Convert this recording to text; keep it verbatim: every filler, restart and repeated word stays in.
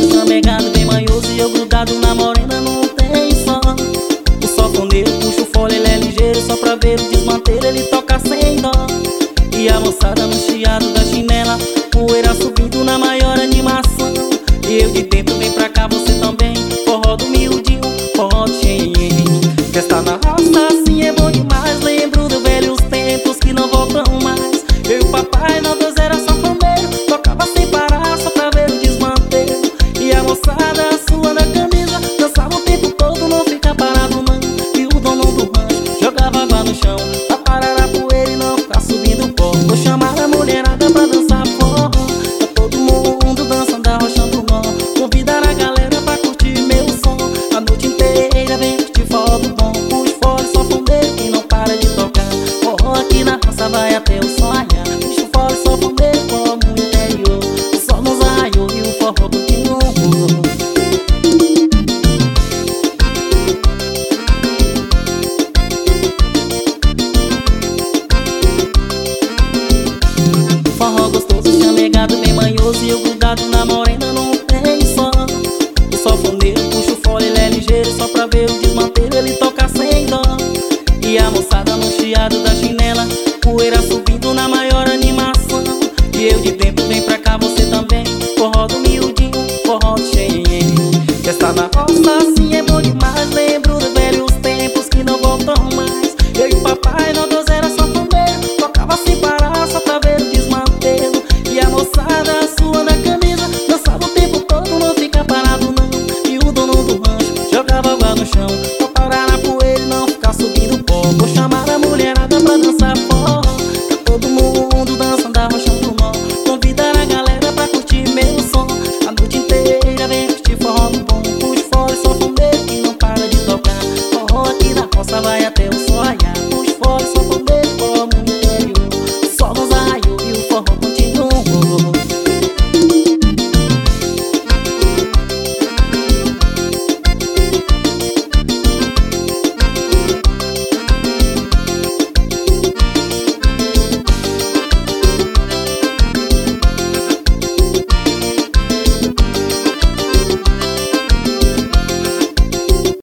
chamegado bem manhoso e eu grudado na morena não tem som. O sanfoneiro puxa o fole, ele é ligeiro, só pra ver o desmanteiro ele toca sem dó. E a moçada no chiado da chinela, poeira subindo na maior animação. E eu de dentro, vem pra cá, você